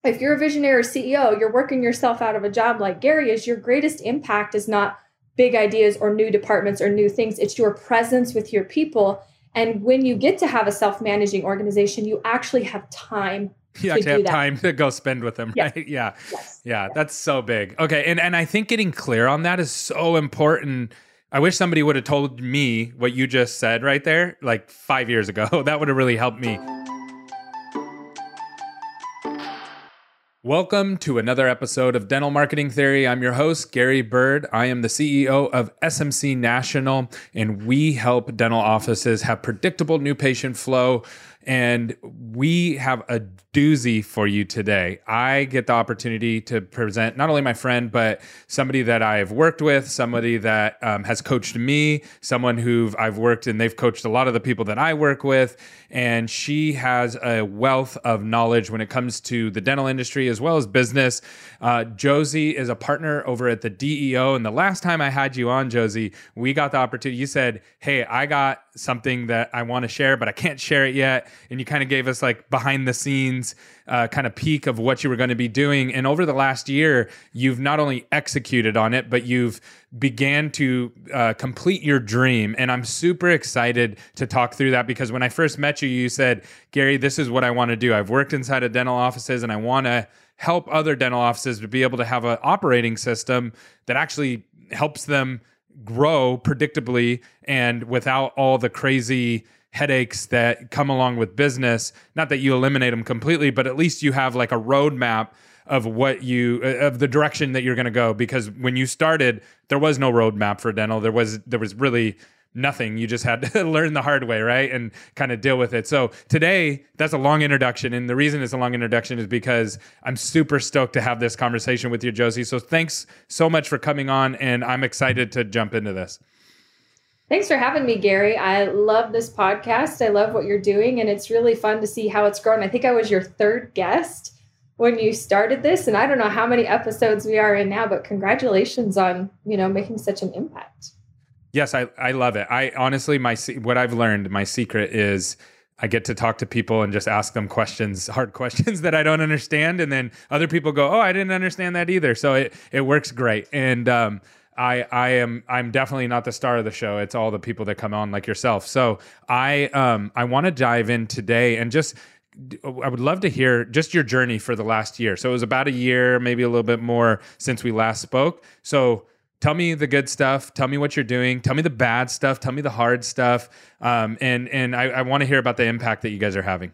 if you're a visionary or CEO, you're working yourself out of a job like Gary is, your greatest impact is not big ideas or new departments or new things. It's your presence with your people. And when you get to have a self-managing organization, you actually have time you actually have time to go spend with them, yes. right? Yeah. Yes. Yeah. That's so big. Okay. And I think getting clear on that is so important. I wish somebody would have told me what you just said right there, like 5 years ago. That would have really helped me. Welcome to another episode of Dental Marketing Theory. I'm your host, Gary Bird. I am the CEO of SMC National, and we help dental offices have predictable new patient flow. And we have a doozy for you today. I get the opportunity to present not only my friend, but somebody that I've worked with, somebody that has coached me, someone who I've worked and they've coached a lot of the people that I work with. And she has a wealth of knowledge when it comes to the dental industry as well as business. Josie is a partner over at the DEO. And the last time I had you on, Josie, we got the opportunity. You said, hey, I got something that I want to share, but I can't share it yet. And you kind of gave us like behind the scenes kind of peek of what you were going to be doing. And over the last year, you've not only executed on it, but you've began to complete your dream. And I'm super excited to talk through that because when I first met you, you said, Gary, this is what I want to do. I've worked inside of dental offices and I want to help other dental offices to be able to have an operating system that actually helps them grow predictably and without all the crazy headaches that come along with business. Not that you eliminate them completely, but at least you have like a roadmap of what you of the direction that you're going to go. Because when you started, there was no roadmap for dental. There was really nothing. You just had to learn the hard way, right? And kind of deal with it. So today, that's a long introduction. And the reason it's a long introduction is because I'm super stoked to have this conversation with you, Josie. So thanks so much for coming on. And I'm excited to jump into this. Thanks for having me, Gary. I love this podcast. I love what you're doing. And it's really fun to see how it's grown. I think I was your third guest when you started this. And I don't know how many episodes we are in now, but congratulations on, making such an impact. Yes, I love it. I honestly, what I've learned, my secret is I get to talk to people and just ask them questions, hard questions that I don't understand. And then other people go, oh, I didn't understand that either. So it works great. And I'm definitely not the star of the show. It's all the people that come on like yourself. So I want to dive in today and I would love to hear just your journey for the last year. So it was about a year, maybe a little bit more since we last spoke. So tell me the good stuff. Tell me what you're doing. Tell me the bad stuff. Tell me the hard stuff. And I want to hear about the impact that you guys are having.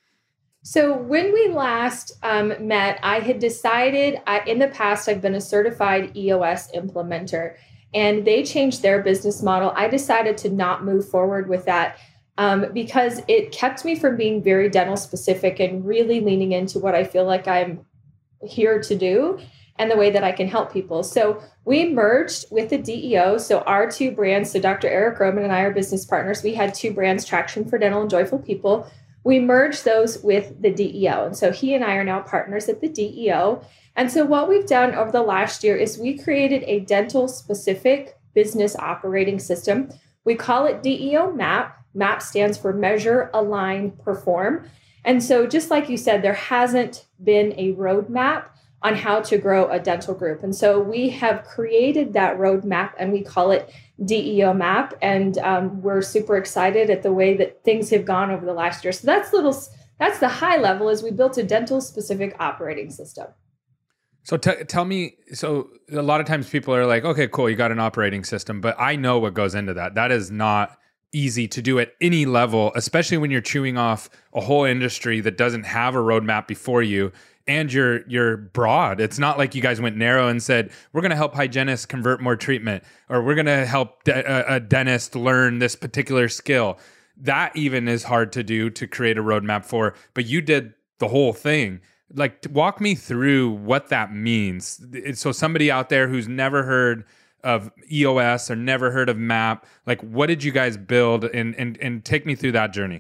So when we last met, I had decided, in the past, I've been a certified EOS implementer, and they changed their business model. I decided to not move forward with that because it kept me from being very dental specific and really leaning into what I feel like I'm here to do and the way that I can help people. So we merged with the DEO. So our two brands, so Dr. Eric Roman and I are business partners. We had two brands, Traction for Dental and Joyful People. We merged those with the DEO. And so he and I are now partners at the DEO. And so what we've done over the last year is we created a dental specific business operating system. We call it DEO MAP. MAP stands for Measure, Align, Perform. And so just like you said, there hasn't been a roadmap on how to grow a dental group. And so we have created that roadmap and we call it DEO MAP. And we're super excited at the way that things have gone over the last year. So that's the high level is we built a dental specific operating system. So tell me, so a lot of times people are like, okay, cool, you got an operating system, but I know what goes into that. That is not easy to do at any level, especially when you're chewing off a whole industry that doesn't have a roadmap before you. And you're broad. It's not like you guys went narrow and said, we're going to help hygienists convert more treatment, or we're going to help a dentist learn this particular skill. That even is hard to do, to create a roadmap for, but you did the whole thing. Like, walk me through what that means. So somebody out there who's never heard of EOS or never heard of MAP, like, what did you guys build, and take me through that journey?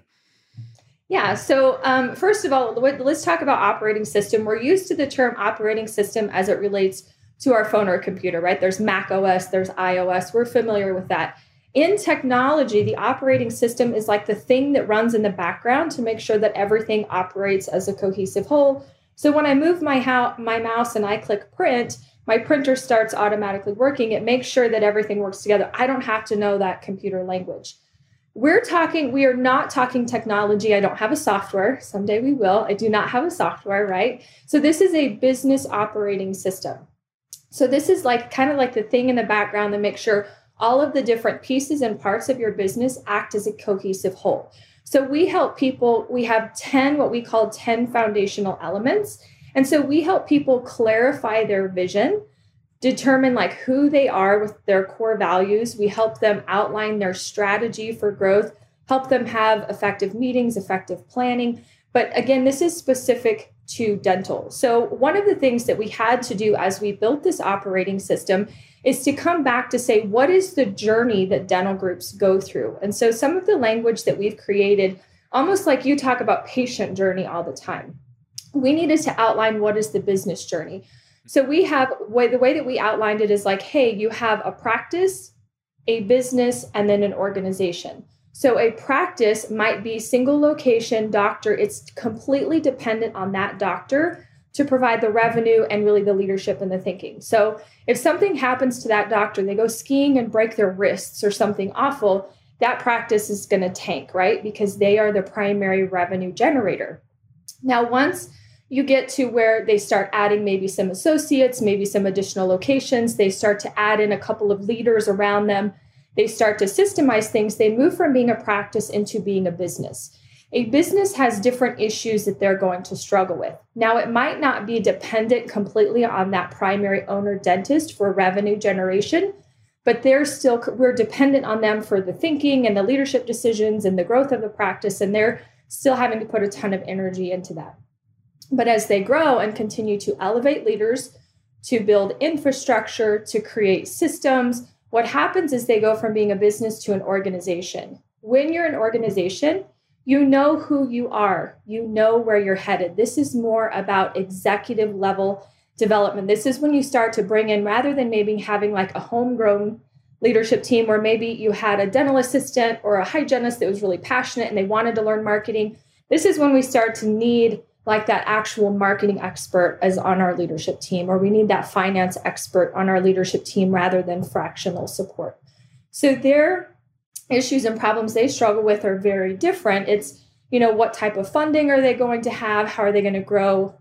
Yeah. So first of all, let's talk about operating system. We're used to the term operating system as it relates to our phone or computer, right? There's Mac OS, there's iOS. We're familiar with that. In technology, the operating system is like the thing that runs in the background to make sure that everything operates as a cohesive whole. So when I move my mouse and I click print, my printer starts automatically working. It makes sure that everything works together. I don't have to know that computer language. We are not talking technology. I don't have a software. Someday we will. I do not have a software, right? So this is a business operating system. So this is kind of like the thing in the background that makes sure all of the different pieces and parts of your business act as a cohesive whole. So we help people, we have what we call 10 foundational elements. And so we help people clarify their vision, determine who they are with their core values. We help them outline their strategy for growth, help them have effective meetings, effective planning. But again, this is specific to dental. So one of the things that we had to do as we built this operating system is to come back to say, what is the journey that dental groups go through? And so some of the language that we've created, almost like you talk about patient journey all the time, we needed to outline what is the business journey. So we have, the way that we outlined it is hey, you have a practice, a business, and then an organization. So a practice might be single location doctor. It's completely dependent on that doctor to provide the revenue and really the leadership and the thinking. So if something happens to that doctor, they go skiing and break their wrists or something awful, that practice is going to tank, right? Because they are the primary revenue generator. Now, once you get to where they start adding maybe some associates, maybe some additional locations, they start to add in a couple of leaders around them, they start to systemize things, they move from being a practice into being a business. A business has different issues that they're going to struggle with. Now, it might not be dependent completely on that primary owner dentist for revenue generation, but we're dependent on them for the thinking and the leadership decisions and the growth of the practice, and they're still having to put a ton of energy into that. But as they grow and continue to elevate leaders, to build infrastructure, to create systems, what happens is they go from being a business to an organization. When you're an organization, you know who you are. You know where you're headed. This is more about executive level development. This is when you start to bring in, rather than maybe having a homegrown leadership team where maybe you had a dental assistant or a hygienist that was really passionate and they wanted to learn marketing. This is when we start to need that actual marketing expert as on our leadership team, or we need that finance expert on our leadership team rather than fractional support. So their issues and problems they struggle with are very different. It's, what type of funding are they going to have? How are they going to grow,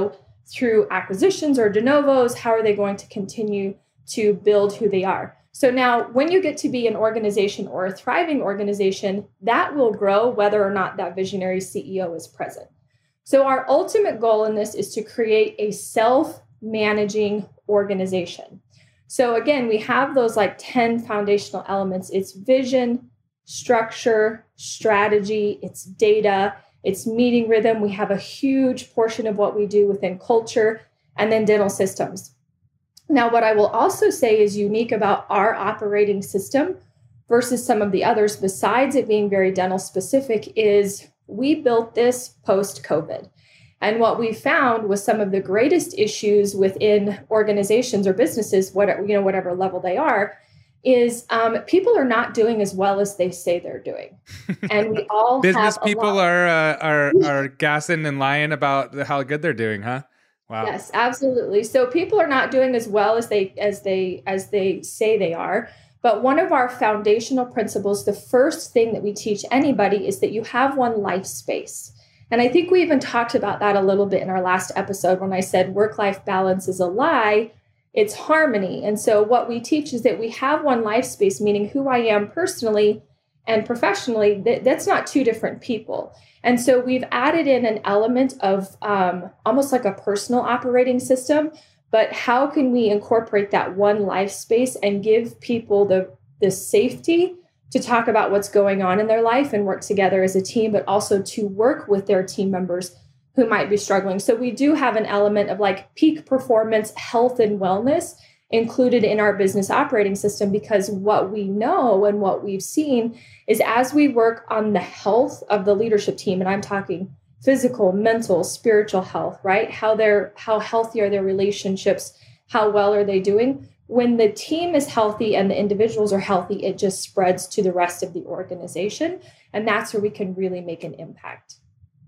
through acquisitions or de novos? How are they going to continue to build who they are? So now when you get to be an organization or a thriving organization, that will grow whether or not that visionary CEO is present. So our ultimate goal in this is to create a self-managing organization. So again, we have those 10 foundational elements. It's vision, structure, strategy, it's data, it's meeting rhythm. We have a huge portion of what we do within culture, and then dental systems. Now, what I will also say is unique about our operating system versus some of the others, besides it being very dental specific, is we built this post-COVID. And what we found was some of the greatest issues within organizations or businesses, whatever level they are, is people are not doing as well as they say they're doing. And we all business people are gassing and lying about how good they're doing, huh? Wow. Yes, absolutely. So people are not doing as well as they say they are. But one of our foundational principles, the first thing that we teach anybody, is that you have one life space. And I think we even talked about that a little bit in our last episode when I said work-life balance is a lie, it's harmony. And so what we teach is that we have one life space, meaning who I am personally and professionally, that's not two different people. And so we've added in an element of almost like a personal operating system. But how can we incorporate that one life space and give people the safety to talk about what's going on in their life and work together as a team, but also to work with their team members who might be struggling? So we do have an element of peak performance, health, and wellness included in our business operating system, because what we know and what we've seen is as we work on the health of the leadership team, and I'm talking physical, mental, spiritual health, right? How healthy are their relationships? How well are they doing? When the team is healthy and the individuals are healthy, it just spreads to the rest of the organization. And that's where we can really make an impact.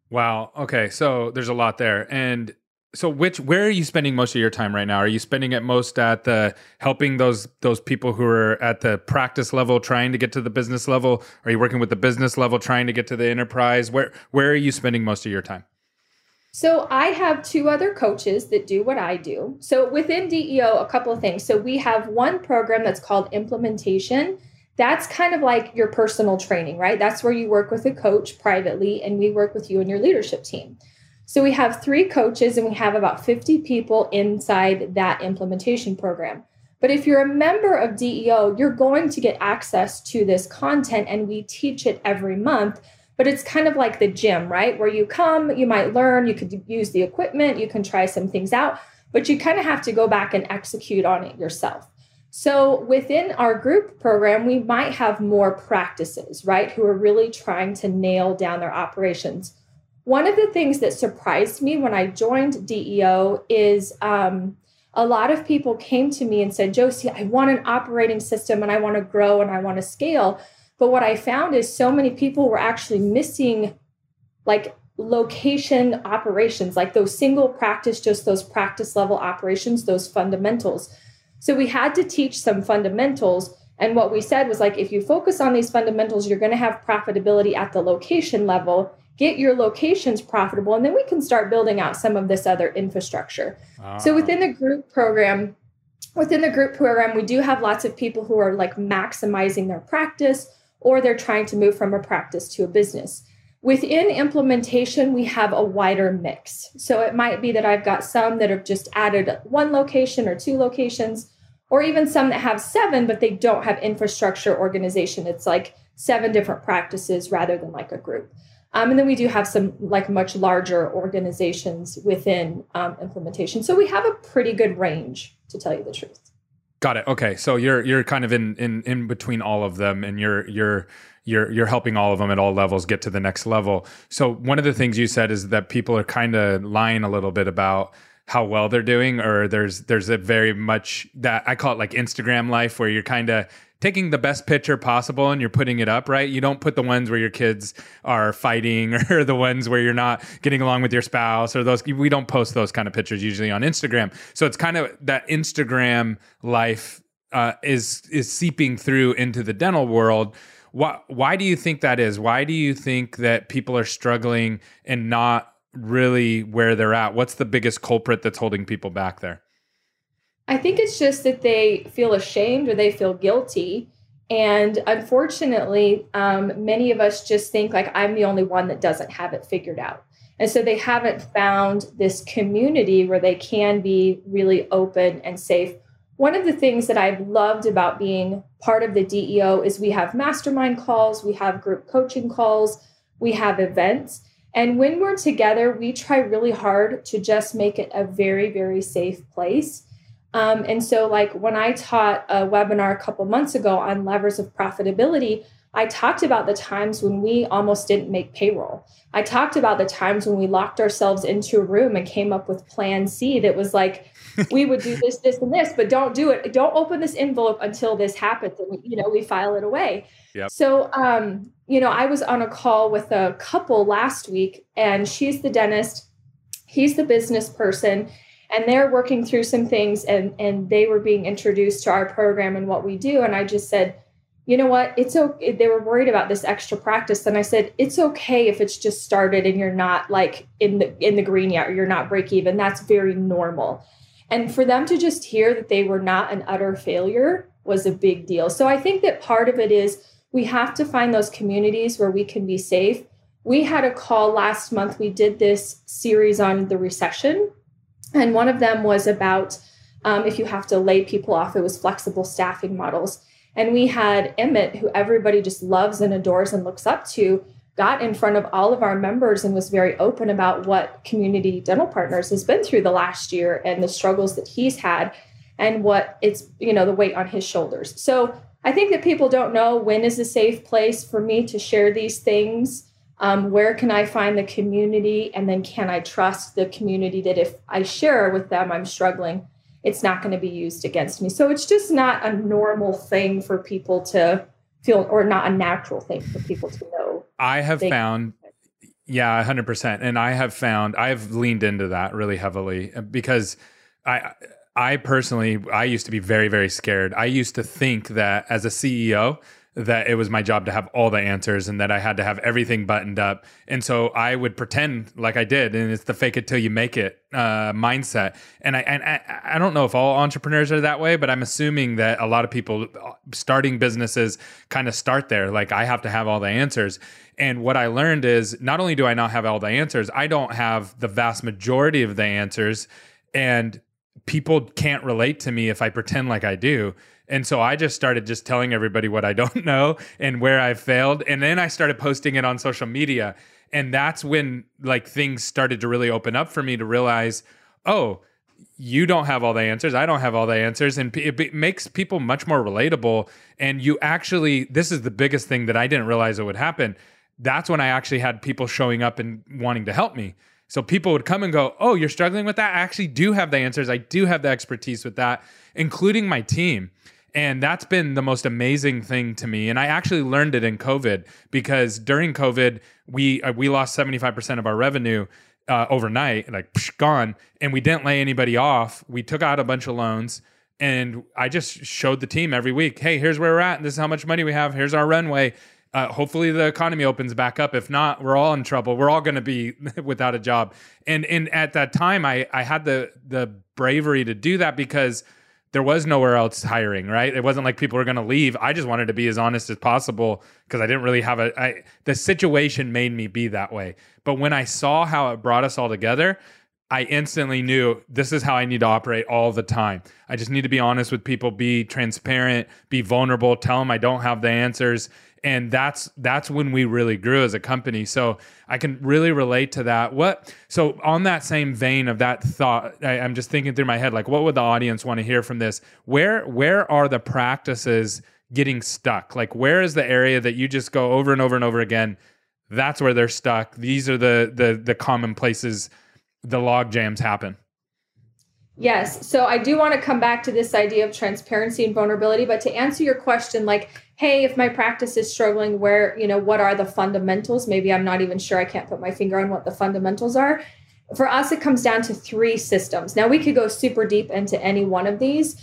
Wow. Okay. So there's a lot there. And so where are you spending most of your time right now? Are you spending it most at the helping those people who are at the practice level trying to get to the business level? Are you working with the business level trying to get to the enterprise? Where are you spending most of your time? So I have two other coaches that do what I do. So within DEO, a couple of things. So we have one program that's called implementation. That's kind of like your personal training, right? That's where you work with a coach privately, and we work with you and your leadership team. So we have three coaches, and we have about 50 people inside that implementation program. But if you're a member of DEO, you're going to get access to this content, and we teach it every month. But it's kind of like the gym, right? Where you come, you might learn, you could use the equipment, you can try some things out, but you kind of have to go back and execute on it yourself. So within our group program, we might have more practices, right? Who are really trying to nail down their operations. One of the things that surprised me when I joined DEO is a lot of people came to me and said, Josie, I want an operating system and I want to grow and I want to scale. But what I found is so many people were actually missing like location operations, like those single practice, just those practice level operations, those fundamentals. So we had to teach some fundamentals. And what we said was like, if you focus on these fundamentals, you're going to have profitability at the location level, get your locations profitable, and then we can start building out some of this other infrastructure. So within the group program, we do have lots of people who are like maximizing their practice, or they're trying to move from a practice to a business. Within implementation, we have a wider mix. So it might be that I've got some that have just added one location or two locations, or even some that have 7, but they don't have infrastructure organization. It's like 7 different practices rather than like a group. And then we do have some like much larger organizations within implementation. So we have a pretty good range, to tell you the truth. Got it. Okay, so you're kind of in between all of them, and you're helping all of them at all levels get to the next level. So one of the things you said is that people are kind of lying a little bit about how well they're doing, or there's a very much that I call it like Instagram life, where you're kind of taking the best picture possible and you're putting it up, right? You don't put the ones where your kids are fighting or the ones where you're not getting along with your spouse, or those. We don't post those kind of pictures usually on Instagram. So it's kind of that Instagram life is seeping through into the dental world. Why do you think that is? Why do you think that people are struggling and not really where they're at? What's the biggest culprit that's holding people back there? I think it's just that they feel ashamed or they feel guilty. And unfortunately, many of us just think like I'm the only one that doesn't have it figured out. And so they haven't found this community where they can be really open and safe. One of the things that I've loved about being part of the DEO is we have mastermind calls, we have group coaching calls, we have events. And when we're together, we try really hard to just make it a very, very safe place. And so like when I taught a webinar a couple months ago on levers of profitability, I talked about the times when we almost didn't make payroll. I talked about the times when we locked ourselves into a room and came up with plan C that was like, we would do this, this, and this, but don't do it. Don't open this envelope until this happens. And we file it away. Yep. So, I was on a call with a couple last week, and she's the dentist, he's the business person. And they're working through some things, and they were being introduced to our program and what we do. And I just said, you know what, it's okay. They were worried about this extra practice. And I said, it's okay if it's just started and you're not like in the green yet, or you're not break even. That's very normal. And for them to just hear that they were not an utter failure was a big deal. So I think that part of it is we have to find those communities where we can be safe. We had a call last month. We did this series on the recession. And one of them was about if you have to lay people off, it was flexible staffing models. And we had Emmett, who everybody just loves and adores and looks up to, got in front of all of our members and was very open about what Community Dental Partners has been through the last year and the struggles that he's had and what it's, the weight on his shoulders. So I think that people don't know when is a safe place for me to share these things. Where can I find the community? And then can I trust the community that if I share with them, I'm struggling, it's not going to be used against me. So it's just not a normal thing for people to feel, or not a natural thing for people to know. I have found Yeah, 100%. And I've leaned into that really heavily because I, I personally, I used to be very, very scared. I used to think that as a CEO, that it was my job to have all the answers and that I had to have everything buttoned up. And so I would pretend like I did. And it's the fake it till you make it mindset. And I don't know if all entrepreneurs are that way, but I'm assuming that a lot of people starting businesses kind of start there. Like, I have to have all the answers. And what I learned is not only do I not have all the answers, I don't have the vast majority of the answers. And people can't relate to me if I pretend like I do. And so I just started just telling everybody what I don't know and where I failed. And then I started posting it on social media. And that's when like things started to really open up for me to realize, oh, you don't have all the answers. I don't have all the answers. And it makes people much more relatable. And you actually, this is the biggest thing that I didn't realize it would happen. That's when I actually had people showing up and wanting to help me. So people would come and go, oh, you're struggling with that? I actually do have the answers. I do have the expertise with that, including my team. And that's been the most amazing thing to me. And I actually learned it in COVID because during COVID, we lost 75% of our revenue overnight, like gone. And we didn't lay anybody off. We took out a bunch of loans. And I just showed the team every week, hey, here's where we're at. This is how much money we have. Here's our runway. Hopefully the economy opens back up. If not, we're all in trouble. We're all going to be without a job. And at that time, I had the bravery to do that because there was nowhere else hiring, right? It wasn't like people were going to leave. I just wanted to be as honest as possible because I didn't really have the situation made me be that way. But when I saw how it brought us all together, I instantly knew this is how I need to operate all the time. I just need to be honest with people, be transparent, be vulnerable, tell them I don't have the answers. And that's when we really grew as a company. So I can really relate to that. So on that same vein of that thought, I'm just thinking through my head, like, what would the audience want to hear from this? Where are the practices getting stuck? Like, where is the area that you just go over and over and over again? That's where they're stuck. These are the common places the log jams happen. Yes. So I do want to come back to this idea of transparency and vulnerability, but to answer your question, like, hey, if my practice is struggling, what are the fundamentals? Maybe I'm not even sure. I can't put my finger on what the fundamentals are. For us, it comes down to 3 systems. Now, we could go super deep into any one of these.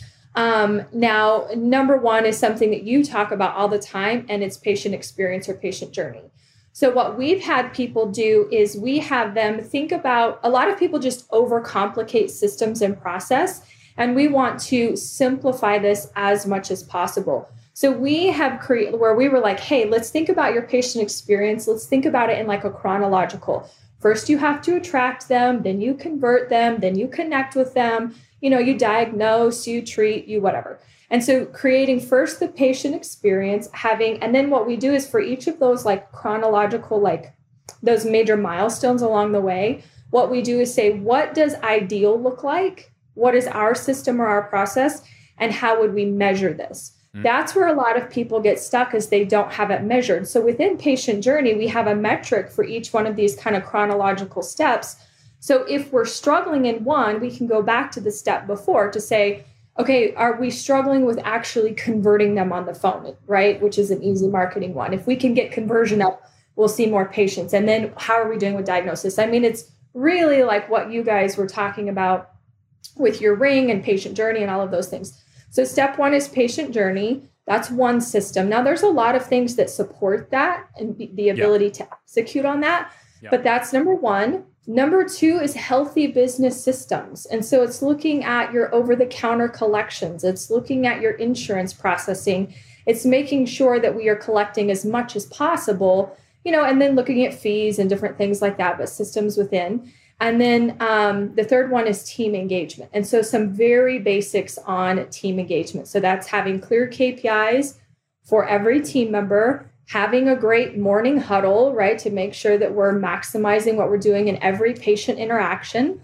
Now, number 1 is something that you talk about all the time, and it's patient experience or patient journey. So what we've had people do is we have them think about, a lot of people just overcomplicate systems and process, and we want to simplify this as much as possible. So we have created where we were like, hey, let's think about your patient experience. Let's think about it in like a chronological. First, you have to attract them, then you convert them, then you connect with them, you diagnose, you treat, you whatever. And so creating first the patient experience, and then what we do is for each of those like chronological, like those major milestones along the way, what we do is say, what does ideal look like? What is our system or our process? And how would we measure this? That's where a lot of people get stuck, is they don't have it measured. So within patient journey, we have a metric for each one of these kind of chronological steps. So if we're struggling in one, we can go back to the step before to say, okay, are we struggling with actually converting them on the phone, right? Which is an easy marketing one. If we can get conversion up, we'll see more patients. And then how are we doing with diagnosis? I mean, it's really like what you guys were talking about with your ring and patient journey and all of those things. So step 1 is patient journey. That's one system. Now, there's a lot of things that support that and the ability to execute on that. But that's number 1. Number 2 is healthy business systems. And so it's looking at your over-the-counter collections. It's looking at your insurance processing. It's making sure that we are collecting as much as possible, and then looking at fees and different things like that, but systems within. And then the third one is team engagement. And so some very basics on team engagement. So that's having clear KPIs for every team member, having a great morning huddle, right, to make sure that we're maximizing what we're doing in every patient interaction.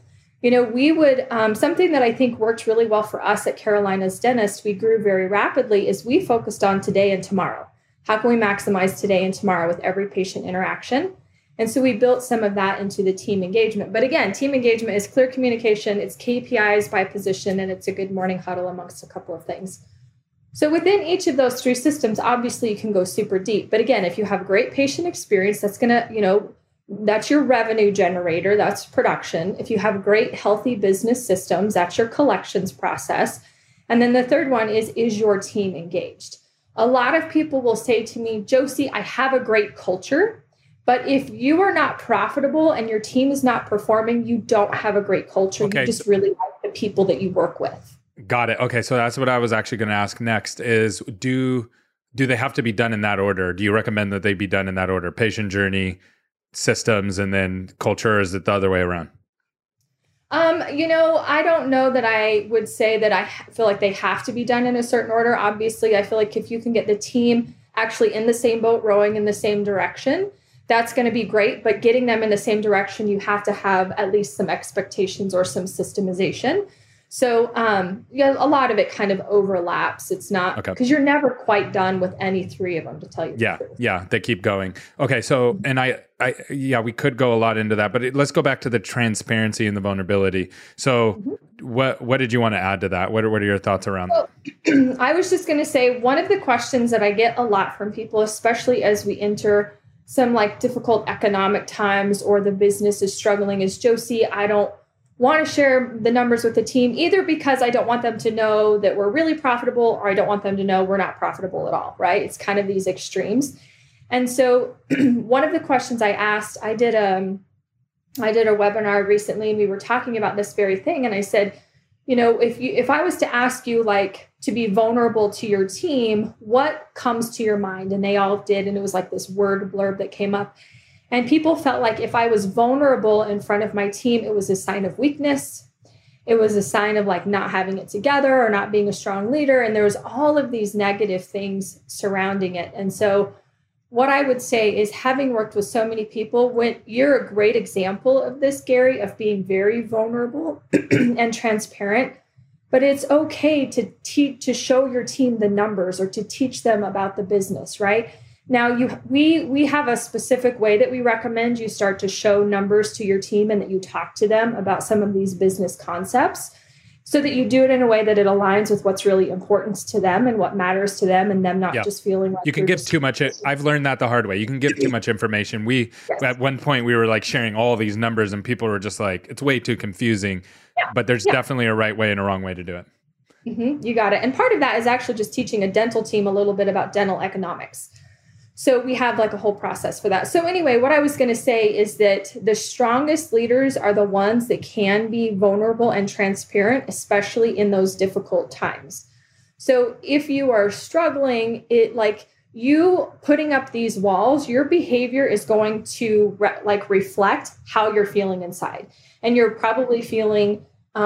We would, something that I think worked really well for us at Carolina's Dentist, we grew very rapidly, is we focused on today and tomorrow. How can we maximize today and tomorrow with every patient interaction? And so we built some of that into the team engagement. But again, team engagement is clear communication, it's KPIs by position, and it's a good morning huddle amongst a couple of things. So within each of those 3 systems, obviously you can go super deep. But again, if you have great patient experience, that's going to, That's your revenue generator. That's production. If you have great, healthy business systems, that's your collections process. And then the third one is your team engaged? A lot of people will say to me, Josie, I have a great culture, but if you are not profitable and your team is not performing, you don't have a great culture. Okay. You just really like the people that you work with. Got it. Okay. So that's what I was actually going to ask next is do they have to be done in that order? Do you recommend that they be done in that order? Patient journey, systems, and then culture? Or is it the other way around? I don't know that I would say that I feel like they have to be done in a certain order. Obviously, I feel like if you can get the team actually in the same boat, rowing in the same direction, that's going to be great. But getting them in the same direction, you have to have at least some expectations or some systemization. So, a lot of it kind of overlaps. It's not because you're never quite done with any three of them, to tell you the truth. Yeah, they keep going. Okay, so, and we could go a lot into that, but let's go back to the transparency and the vulnerability. So, what did you want to add to that? What are your thoughts around that? I was just going to say, one of the questions that I get a lot from people, especially as we enter some like difficult economic times or the business is struggling, is Josie, I don't want to share the numbers with the team, either because I don't want them to know that we're really profitable, or I don't want them to know we're not profitable at all, right? It's kind of these extremes. And so one of the questions I asked, I did a webinar recently, and we were talking about this very thing. And I said, if I was to ask you like to be vulnerable to your team, what comes to your mind? And they all did. And it was like this word blurb that came up. And people felt like if I was vulnerable in front of my team, it was a sign of weakness. It was a sign of like not having it together or not being a strong leader. And there was all of these negative things surrounding it. And so what I would say is, having worked with so many people, when you're a great example of this, Gary, of being very vulnerable and transparent, but it's okay to show your team the numbers or to teach them about the business, right? Now, we have a specific way that we recommend you start to show numbers to your team and that you talk to them about some of these business concepts, so that you do it in a way that it aligns with what's really important to them and what matters to them, and them not just feeling like you can give too much. I've learned that the hard way. You can give too much information. At one point we were like sharing all these numbers and people were just like, it's way too confusing, but there's definitely a right way and a wrong way to do it. Mm-hmm. You got it. And part of that is actually just teaching a dental team a little bit about dental economics. So we have like a whole process for that. So anyway, what I was going to say is that the strongest leaders are the ones that can be vulnerable and transparent, especially in those difficult times. So if you are struggling, you putting up these walls, your behavior is going to reflect how you're feeling inside. And you're probably feeling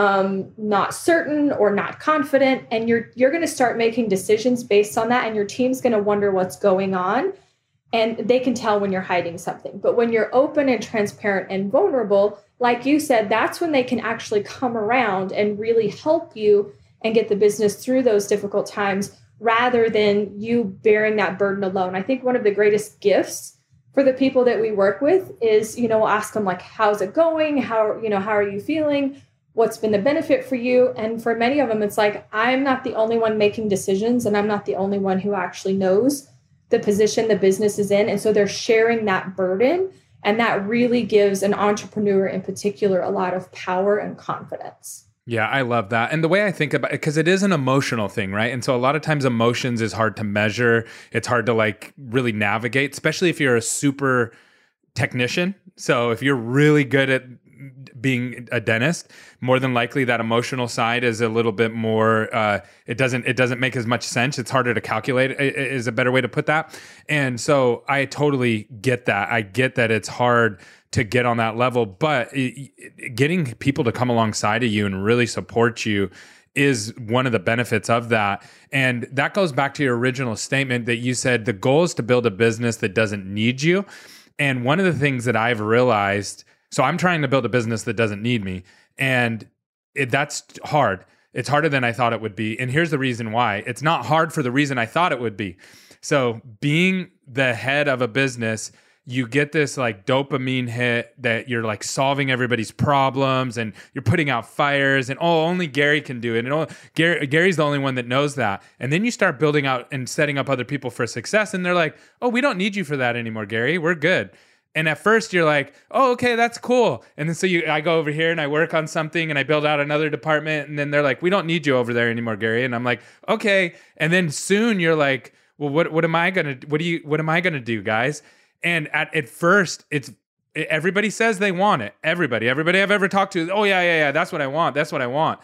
not certain or not confident. And you're going to start making decisions based on that. And your team's going to wonder what's going on. And they can tell when you're hiding something. But when you're open and transparent and vulnerable, like you said, that's when they can actually come around and really help you and get the business through those difficult times, rather than you bearing that burden alone. I think one of the greatest gifts for the people that we work with is, we'll ask them like, how's it going? How are you feeling? What's been the benefit for you? And for many of them, it's like, I'm not the only one making decisions, and I'm not the only one who actually knows the position the business is in. And so they're sharing that burden. And that really gives an entrepreneur in particular a lot of power and confidence. Yeah, I love that. And the way I think about it, because it is an emotional thing, right? And so a lot of times emotions is hard to measure. It's hard to like really navigate, especially if you're a super technician. So if you're really good at being a dentist, more than likely that emotional side is a little bit more, it doesn't make as much sense. It's harder to calculate is a better way to put that. And so I totally get that. I get that it's hard to get on that level, but getting people to come alongside of you and really support you is one of the benefits of that. And that goes back to your original statement that you said the goal is to build a business that doesn't need you. And one of the things that I've realized, so I'm trying to build a business that doesn't need me. And that's hard. It's harder than I thought it would be. And here's the reason why. It's not hard for the reason I thought it would be. So being the head of a business, you get this like dopamine hit that you're like solving everybody's problems and you're putting out fires and only Gary can do it. And Gary's the only one that knows that. And then you start building out and setting up other people for success. And they're like, oh, we don't need you for that anymore, Gary. We're good. And at first you're like, oh, okay, that's cool. And then I go over here and I work on something and I build out another department. And then they're like, we don't need you over there anymore, Gary. And I'm like, okay. And then soon you're like, well, what am I going to do, guys? And at first everybody says they want it. Everybody I've ever talked to, oh yeah. That's what I want. That's what I want.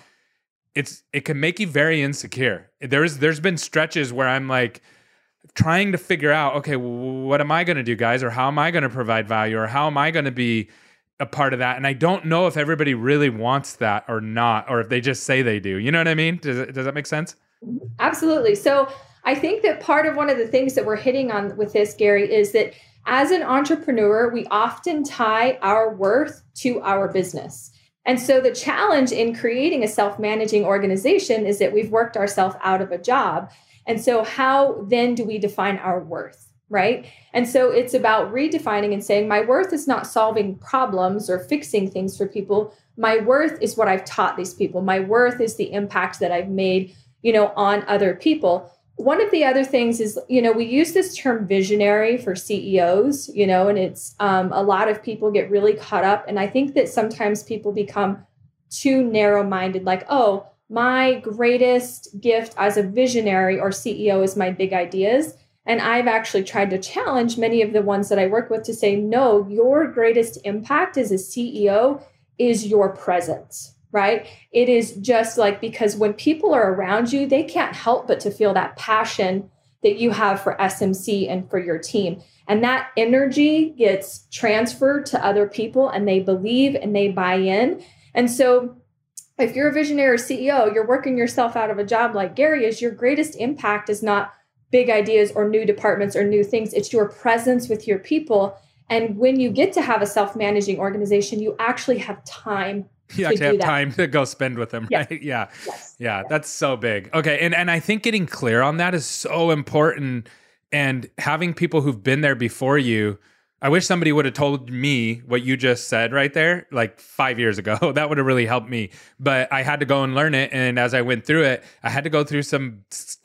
It can make you very insecure. There's been stretches where I'm like, trying to figure out, okay, what am I going to do, guys? Or how am I going to provide value? Or how am I going to be a part of that? And I don't know if everybody really wants that or not, or if they just say they do. You know what I mean? Does that make sense? Absolutely. So I think that part of one of the things that we're hitting on with this, Gary, is that as an entrepreneur, we often tie our worth to our business. And so the challenge in creating a self-managing organization is that we've worked ourselves out of a job. And so how then do we define our worth, right? And so it's about redefining and saying, my worth is not solving problems or fixing things for people. My worth is what I've taught these people. My worth is the impact that I've made, on other people. One of the other things is, we use this term visionary for CEOs, and it's a lot of people get really caught up. And I think that sometimes people become too narrow-minded, like, oh, my greatest gift as a visionary or CEO is my big ideas. And I've actually tried to challenge many of the ones that I work with to say, no, your greatest impact as a CEO is your presence, right? It is just like, because when people are around you, they can't help but to feel that passion that you have for SMC and for your team. And that energy gets transferred to other people and they believe and they buy in. And so if you're a visionary CEO, you're working yourself out of a job like Gary is, your greatest impact is not big ideas or new departments or new things. It's your presence with your people. And when you get to have a self-managing organization, you actually have time you actually have time to go spend with them, yes. right? Yeah. Yes. Yeah. That's so big. Okay. And I think getting clear on that is so important. And having people who've been there before you, I wish somebody would have told me what you just said right there, like 5 years ago. That would have really helped me. But I had to go and learn it. And as I went through it, I had to go through some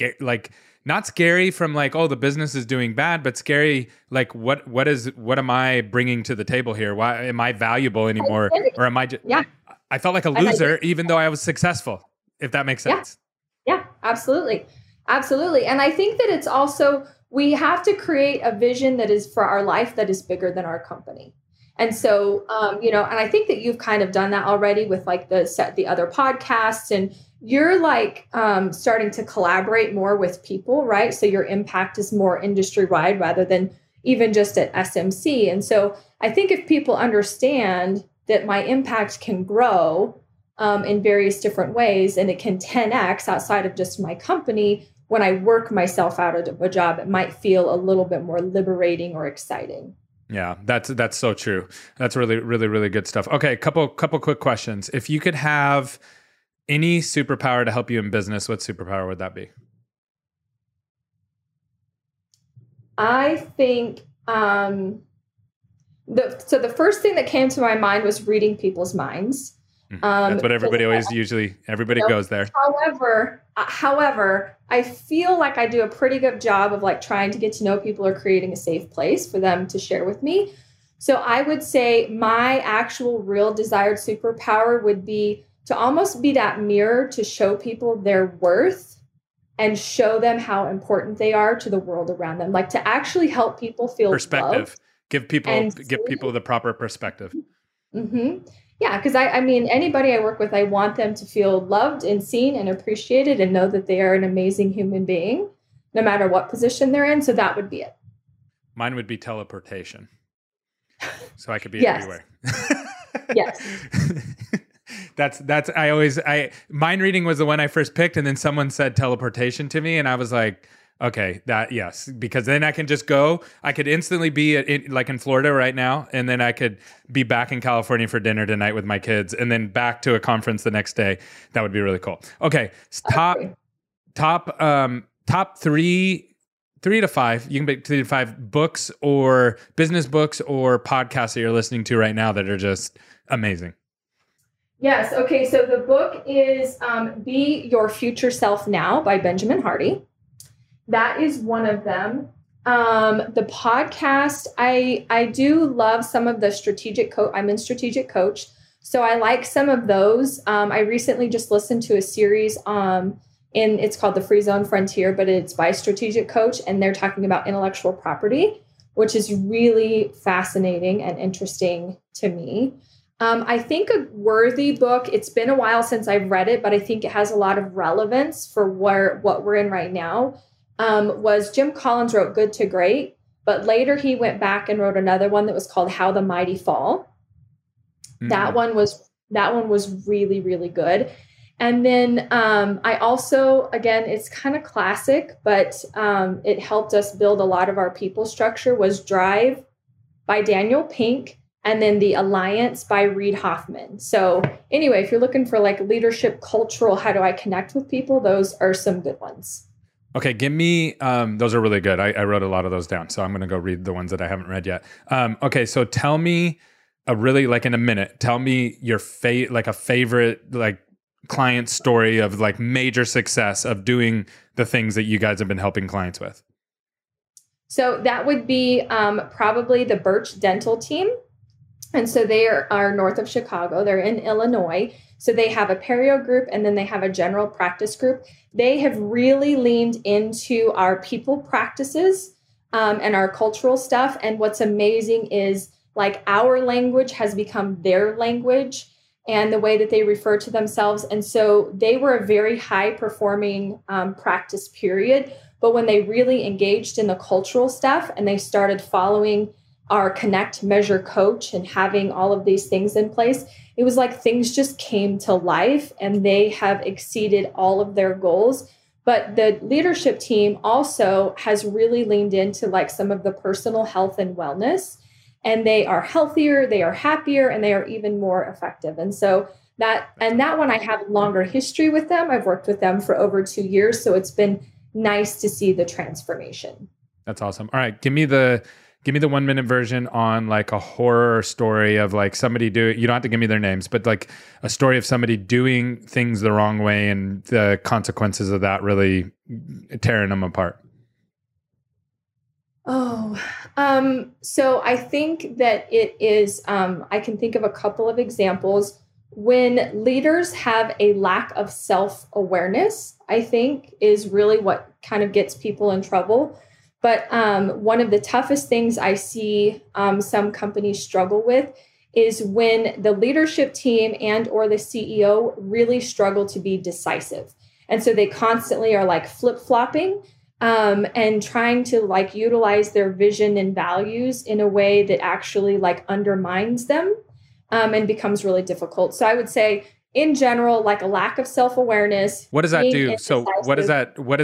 not scary from like, oh, the business is doing bad, but scary like what am I bringing to the table here? Why am I valuable anymore? Or am I just, I felt like a loser even though I was successful, if that makes sense. Yeah, absolutely. Absolutely. And I think that it's also, we have to create a vision that is for our life that is bigger than our company. And so, and I think that you've kind of done that already with like the other podcasts, and you're like starting to collaborate more with people, right? So your impact is more industry wide rather than even just at SMC. And so I think if people understand that my impact can grow in various different ways, and it can 10x outside of just my company, when I work myself out of a job, it might feel a little bit more liberating or exciting. Yeah, that's so true. That's really, really, really good stuff. Okay, couple quick questions. If you could have any superpower to help you in business, what superpower would that be? I think the first thing that came to my mind was reading people's minds. That's what everybody always everybody goes there. However, I feel like I do a pretty good job of like trying to get to know people or creating a safe place for them to share with me. So I would say my actual real desired superpower would be to almost be that mirror to show people their worth and show them how important they are to the world around them. Like to actually help people feel perspective, loved. give people the proper perspective. Mm-hmm. Yeah, because I mean, anybody I work with, I want them to feel loved and seen and appreciated and know that they are an amazing human being, no matter what position they're in. So that would be it. Mine would be teleportation. So I could be everywhere. Yes. Mind reading was the one I first picked, and then someone said teleportation to me, and I was like, okay, yes, because then I can just go. I could instantly be in Florida right now, and then I could be back in California for dinner tonight with my kids, and then back to a conference the next day. That would be really cool. Okay, top three to five. You can pick 3 to 5 books or business books or podcasts that you're listening to right now that are just amazing. Yes. Okay. So the book is Be Your Future Self Now by Benjamin Hardy. That is one of them. The podcast, I do love some of the strategic coach. I'm in strategic coach, so I like some of those. I recently just listened to a series and it's called The Free Zone Frontier, but it's by strategic coach, and they're talking about intellectual property, which is really fascinating and interesting to me. I think a worthy book, it's been a while since I've read it, but I think it has a lot of relevance for what we're in right now. Was Jim Collins wrote Good to Great, but later he went back and wrote another one that was called How the Mighty Fall. Mm-hmm. That one was really, really good. And then I also, again, it's kind of classic, but it helped us build a lot of our people structure, was Drive by Daniel Pink, and then The Alliance by Reid Hoffman. So anyway, if you're looking for like leadership, cultural, how do I connect with people? Those are some good ones. Okay, give me, those are really good. I wrote a lot of those down, so I'm going to go read the ones that I haven't read yet. Okay, so tell me in a minute, tell me your favorite like client story of like major success of doing the things that you guys have been helping clients with. So that would be probably the Birch Dental team. And so they are north of Chicago. They're in Illinois. So they have a perio group and then they have a general practice group. They have really leaned into our people practices and our cultural stuff. And what's amazing is like our language has become their language and the way that they refer to themselves. And so they were a very high performing practice period. But when they really engaged in the cultural stuff and they started following our Connect, Measure, Coach and having all of these things in place, it was like things just came to life and they have exceeded all of their goals. But the leadership team also has really leaned into like some of the personal health and wellness, and they are healthier, they are happier, and they are even more effective. And so that one, I have longer history with them. I've worked with them for over 2 years. So it's been nice to see the transformation. That's awesome. All right. Give me the 1 minute version on like a horror story of like somebody you don't have to give me their names, but like a story of somebody doing things the wrong way and the consequences of that really tearing them apart. So I think that it is, I can think of a couple of examples when leaders have a lack of self-awareness, I think is really what kind of gets people in trouble. But one of the toughest things I see some companies struggle with is when the leadership team and or the CEO really struggle to be decisive. And so they constantly are like flip-flopping and trying to like utilize their vision and values in a way that actually like undermines them and becomes really difficult. So I would say in general, like a lack of self-awareness. What does that do? So where does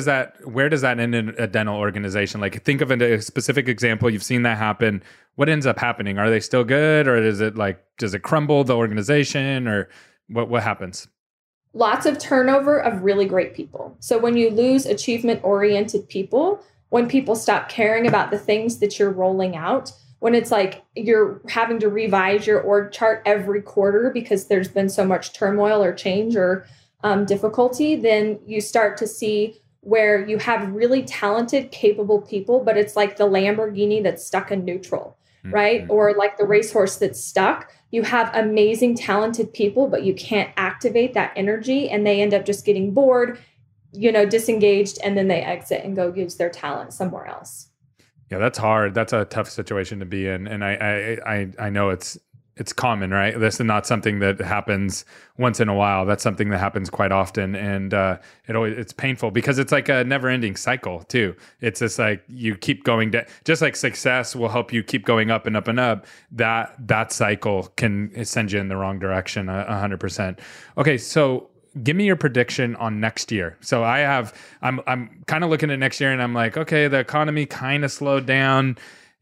that end in a dental organization? Like think of a specific example. You've seen that happen. What ends up happening? Are they still good, or does it crumble the organization, or what happens? Lots of turnover of really great people. So when you lose achievement-oriented people, when people stop caring about the things that you're rolling out, when it's like you're having to revise your org chart every quarter because there's been so much turmoil or change or difficulty, then you start to see where you have really talented, capable people, but it's like the Lamborghini that's stuck in neutral, right? Or like the racehorse that's stuck. You have amazing, talented people, but you can't activate that energy, and they end up just getting bored, disengaged, and then they exit and go use their talent somewhere else. Yeah, that's hard. That's a tough situation to be in, and I know it's common, right? This is not something that happens once in a while. That's something that happens quite often, and it's painful because it's like a never-ending cycle too. It's just like you keep going down. Just like success will help you keep going up and up and up. That cycle can send you in the wrong direction 100%. Okay, so give me your prediction on next year. So I'm kind of looking at next year and I'm like, okay, the economy kind of slowed down.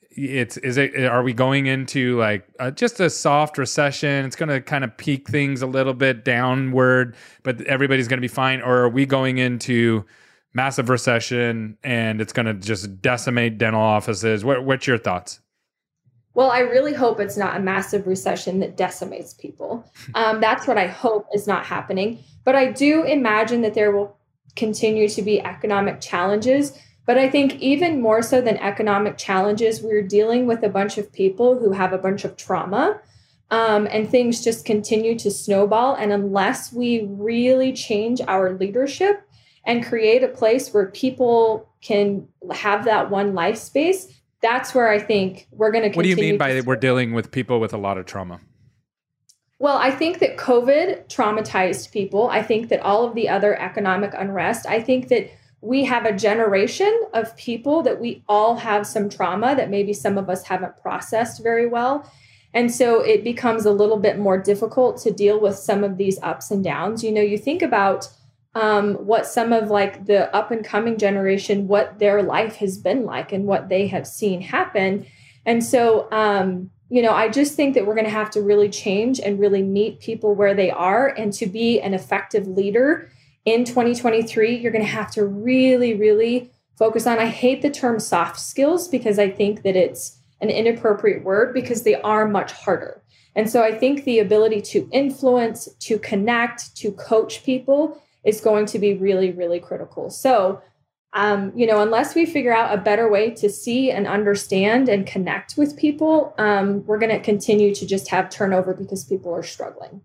Are we going into like just a soft recession? It's going to kind of peak things a little bit downward, but everybody's going to be fine. Or are we going into massive recession and it's going to just decimate dental offices? What's your thoughts? Well, I really hope it's not a massive recession that decimates people. That's what I hope is not happening. But I do imagine that there will continue to be economic challenges. But I think even more so than economic challenges, we're dealing with a bunch of people who have a bunch of trauma, and things just continue to snowball. And unless we really change our leadership and create a place where people can have that one life space, that's where I think we're going to continue. What do you mean by we're dealing with people with a lot of trauma? Well, I think that COVID traumatized people. I think that all of the other economic unrest, I think that we have a generation of people that we all have some trauma that maybe some of us haven't processed very well. And so it becomes a little bit more difficult to deal with some of these ups and downs. You know, you think about what some of like the up and coming generation, what their life has been like and what they have seen happen. And so, you know, I just think that we're going to have to really change and really meet people where they are. And to be an effective leader in 2023, you're going to have to really, really focus on, I hate the term soft skills because I think that it's an inappropriate word because they are much harder. And so I think the ability to influence, to connect, to coach people is going to be really, really critical. So, you know, unless we figure out a better way to see and understand and connect with people, we're going to continue to just have turnover because people are struggling.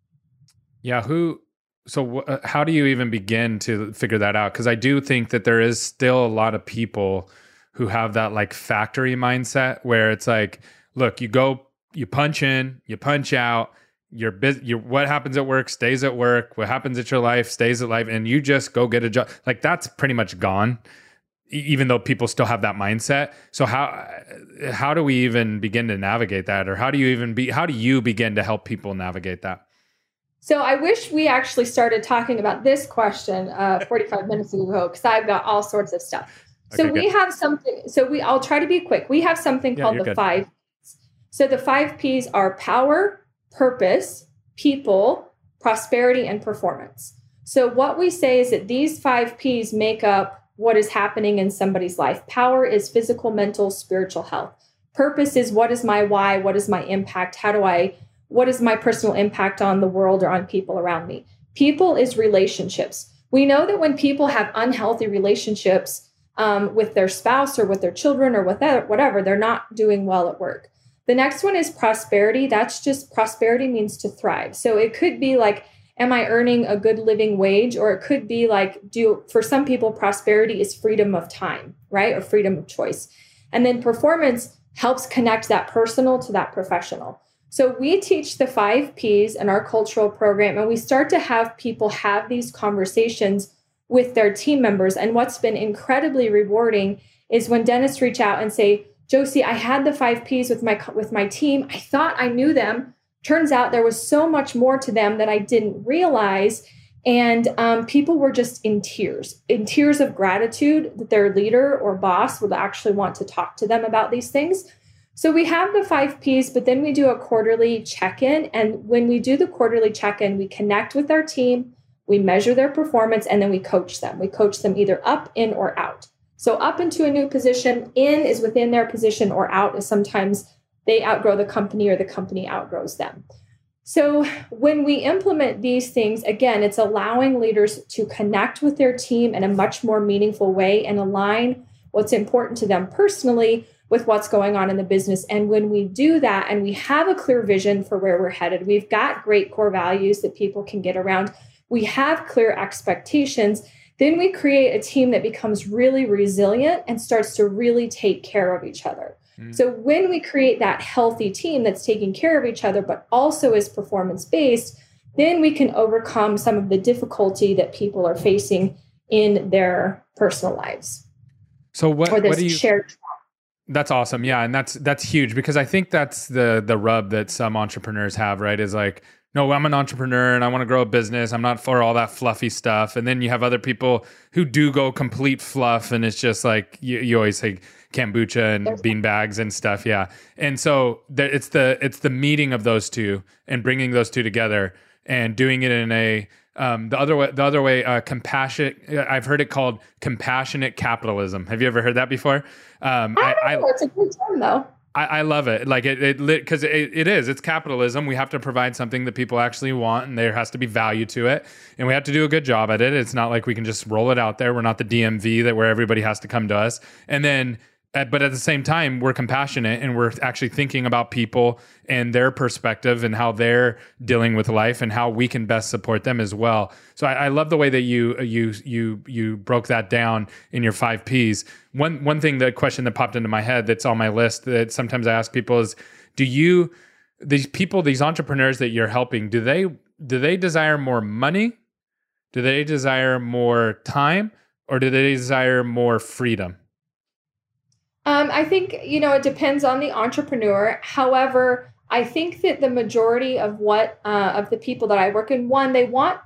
Yeah. How do you even begin to figure that out? Because I do think that there is still a lot of people who have that like factory mindset where it's like, look, you punch in, you punch out, what happens at work stays at work, what happens at your life stays at life, and you just go get a job. Like that's pretty much gone, even though people still have that mindset. So how do we even begin to navigate that? Or how do you begin to help people navigate that? So I wish we actually started talking about this question 45 minutes ago, because I've got all sorts of stuff. Okay, so we have something. I'll try to be quick. We have something called the 5 Ps. So the 5 Ps are power, purpose, people, prosperity, and performance. So what we say is that these 5 Ps make up what is happening in somebody's life. Power is physical, mental, spiritual health. Purpose is what is my why? What is my impact? What is my personal impact on the world or on people around me? People is relationships. We know that when people have unhealthy relationships with their spouse or with their children or with whatever, they're not doing well at work. The next one is prosperity. That's just prosperity means to thrive. So it could be like, am I earning a good living wage? Or it could be like, for some people, prosperity is freedom of time, right? Or freedom of choice. And then performance helps connect that personal to that professional. So we teach the 5 Ps in our cultural program, and we start to have people have these conversations with their team members. And what's been incredibly rewarding is when dentists reach out and say, Josie, I had the 5 Ps with my team. I thought I knew them. Turns out there was so much more to them that I didn't realize. And people were just in tears of gratitude that their leader or boss would actually want to talk to them about these things. So we have the 5 Ps, but then we do a quarterly check-in. And when we do the quarterly check-in, we connect with our team, we measure their performance, and then we coach them. We coach them either up, in, or out. So up into a new position, in is within their position, or out is sometimes they outgrow the company or the company outgrows them. So when we implement these things, again, it's allowing leaders to connect with their team in a much more meaningful way and align what's important to them personally with what's going on in the business. And when we do that and we have a clear vision for where we're headed, we've got great core values that people can get around, we have clear expectations, then we create a team that becomes really resilient and starts to really take care of each other. So when we create that healthy team that's taking care of each other, but also is performance-based, then we can overcome some of the difficulty that people are facing in their personal lives. So what do you shared trauma. That's awesome. Yeah. And that's huge, because I think that's the rub that some entrepreneurs have, right? Is like, no, I'm an entrepreneur and I want to grow a business. I'm not for all that fluffy stuff. And then you have other people who do go complete fluff, and it's just like you always say kombucha and bean bags and stuff. Yeah. And so it's the meeting of those two and bringing those two together and doing it in a the other way, compassionate. I've heard it called compassionate capitalism. Have you ever heard that before? I don't know. It's a good term though. I love it. Like because it's capitalism. We have to provide something that people actually want, and there has to be value to it, and we have to do a good job at it. It's not like we can just roll it out there. We're not the DMV where everybody has to come to us. And then, but at the same time, we're compassionate and we're actually thinking about people and their perspective and how they're dealing with life and how we can best support them as well. So I love the way that you broke that down in your 5 Ps. One thing, the question that popped into my head that's on my list that sometimes I ask people is, these entrepreneurs that you're helping, do they desire more money? Do they desire more time? Or do they desire more freedom? I think, it depends on the entrepreneur. However, I think that the majority of of the people that I work in, one, they want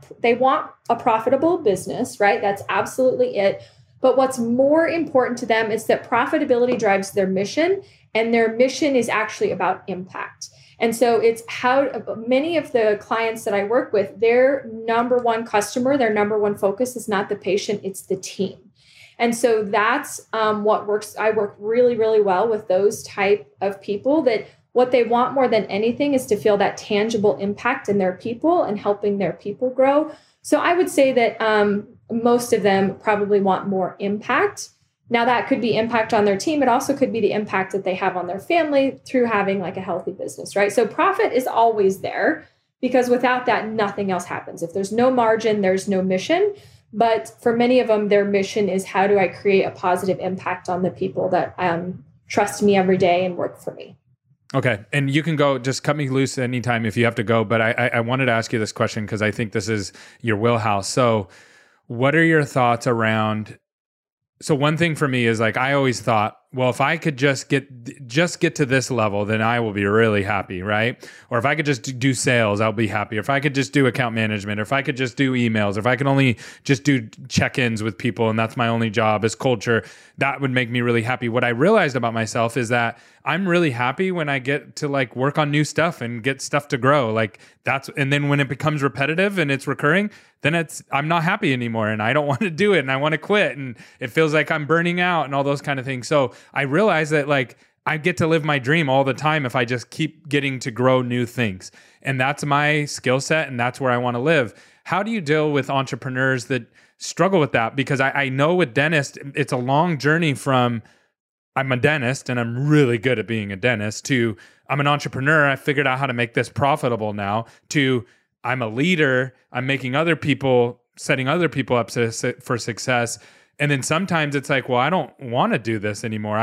a profitable business, right? That's absolutely it. But what's more important to them is that profitability drives their mission, and their mission is actually about impact. And so it's how many of the clients that I work with, their number one customer, their number one focus is not the patient, it's the team. And so that's what works. I work really, really well with those type of people, that what they want more than anything is to feel that tangible impact in their people and helping their people grow. So I would say that most of them probably want more impact. Now, that could be impact on their team. It also could be the impact that they have on their family through having like a healthy business, right? So profit is always there, because without that, nothing else happens. If there's no margin, there's no mission. But for many of them, their mission is, how do I create a positive impact on the people that trust me every day and work for me? Okay. And you can go, just cut me loose anytime if you have to go. But I wanted to ask you this question because I think this is your wheelhouse. So what are your thoughts around... So one thing for me is, like, I always thought, well, if I could just get to this level, then I will be really happy, right? Or if I could just do sales, I'll be happy. Or if I could just do account management, or if I could just do emails, or if I could only just do check-ins with people and that's my only job as culture, that would make me really happy. What I realized about myself is that I'm really happy when I get to like work on new stuff and get stuff to grow. Like and then when it becomes repetitive and it's recurring, then I'm not happy anymore and I don't want to do it and I want to quit and it feels like I'm burning out and all those kind of things. So I realized that like I get to live my dream all the time if I just keep getting to grow new things. And that's my skill set and that's where I want to live. How do you deal with entrepreneurs that struggle with that? Because I know with dentists, it's a long journey from I'm a dentist and I'm really good at being a dentist to I'm an entrepreneur. I figured out how to make this profitable now to I'm a leader. I'm making setting other people up for success. And then sometimes it's like, well, I don't want to do this anymore.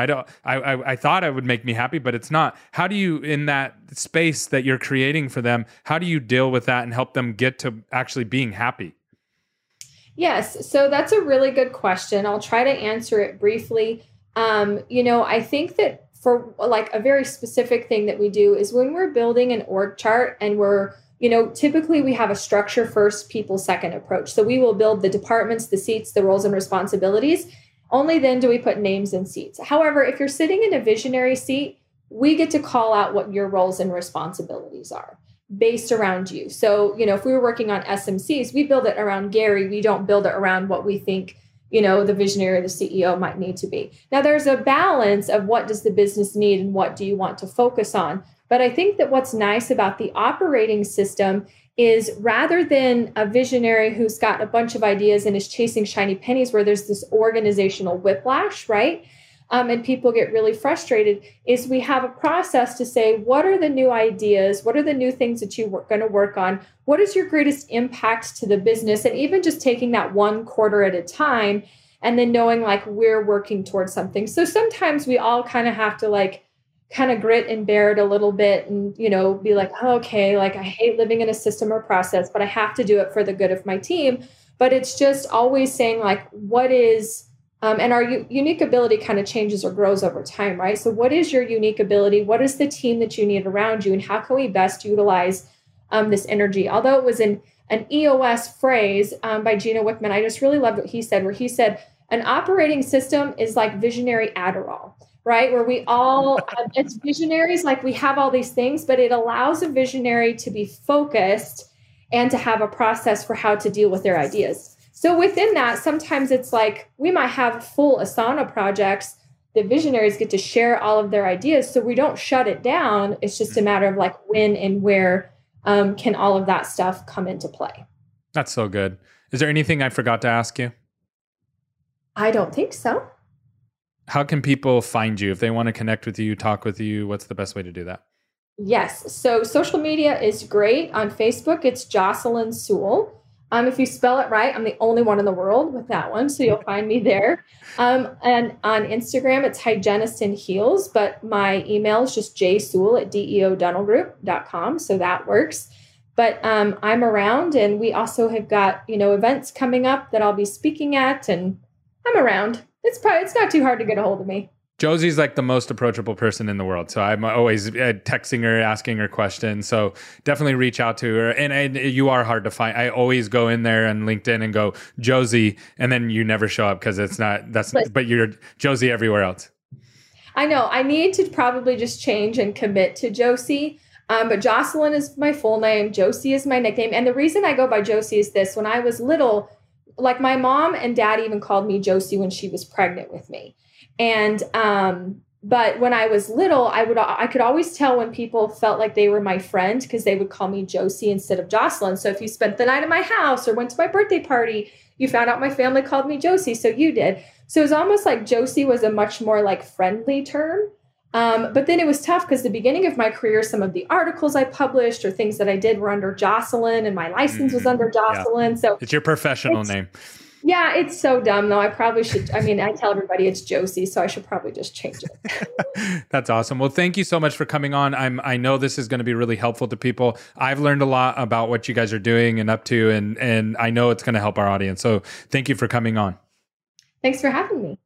I thought it would make me happy, but it's not. How do you, in that space that you're creating for them, how do you deal with that and help them get to actually being happy? Yes. So that's a really good question. I'll try to answer it briefly. I think that for like a very specific thing that we do is when we're building an org chart and typically we have a structure first, people second approach. So we will build the departments, the seats, the roles and responsibilities. Only then do we put names in seats. However, if you're sitting in a visionary seat, we get to call out what your roles and responsibilities are based around you. So, if we were working on SMCs, we build it around Gary. We don't build it around what we think the visionary or the CEO might need to be. Now, there's a balance of what does the business need and what do you want to focus on. But I think that what's nice about the operating system is rather than a visionary who's got a bunch of ideas and is chasing shiny pennies where there's this organizational whiplash, right? And people get really frustrated, is we have a process to say, what are the new ideas? What are the new things that you're going to work on? What is your greatest impact to the business? And even just taking that one quarter at a time and then knowing like we're working towards something. So sometimes we all kind of have to kind of grit and bear it a little bit and, be like, oh, okay, like I hate living in a system or process, but I have to do it for the good of my team. But it's just always saying like, what is... and our unique ability kind of changes or grows over time, right? So what is your unique ability? What is the team that you need around you? And how can we best utilize this energy? Although it was an EOS phrase by Gino Wickman, I just really loved what he said, where he said, an operating system is like visionary Adderall, right? Where we all, as visionaries, like we have all these things, but it allows a visionary to be focused and to have a process for how to deal with their ideas. So within that, sometimes it's like we might have full Asana projects, the visionaries get to share all of their ideas. So we don't shut it down. It's just a matter of like when and where can all of that stuff come into play. That's so good. Is there anything I forgot to ask you? I don't think so. How can people find you if they want to connect with you, talk with you? What's the best way to do that? Yes. So social media is great. On Facebook, it's Jocelyn Sewell. If you spell it right, I'm the only one in the world with that one. So you'll find me there. And on Instagram, it's Hygienist in Heels. But my email is just jsewell@deodentalgroup.com. So that works. But I'm around, and we also have got, events coming up that I'll be speaking at, and I'm around. It's not too hard to get a hold of me. Josie's like the most approachable person in the world. So I'm always texting her, asking her questions. So definitely reach out to her. And you are hard to find. I always go in there on LinkedIn and go, Josie, and then you never show up because but you're Josie everywhere else. I know. I need to probably just change and commit to Josie. But Jocelyn is my full name. Josie is my nickname. And the reason I go by Josie is this. When I was little, like my mom and dad even called me Josie when she was pregnant with me. And, but when I was little, I could always tell when people felt like they were my friend because they would call me Josie instead of Jocelyn. So if you spent the night at my house or went to my birthday party, you found out my family called me Josie. So you did. So it was almost like Josie was a much more like friendly term. But then it was tough because the beginning of my career, some of the articles I published or things that I did were under Jocelyn, and my license was under Jocelyn. Yeah. So it's your professional name. Yeah, it's so dumb though. I probably should. I mean, I tell everybody it's Josie, so I should probably just change it. That's awesome. Well, thank you so much for coming on. I know this is going to be really helpful to people. I've learned a lot about what you guys are doing and up to, and I know it's going to help our audience. So thank you for coming on. Thanks for having me.